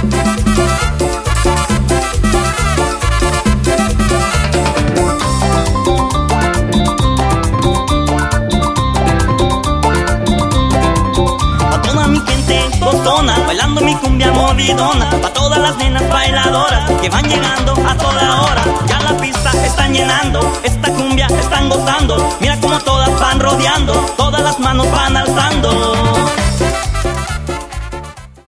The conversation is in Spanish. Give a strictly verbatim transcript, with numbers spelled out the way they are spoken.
Bailando mi cumbia movidona, pa' todas las nenas bailadoras que van llegando a toda hora. Ya la pista están llenando, esta cumbia están gozando. Mira como todas van rodeando, todas las manos van alzando.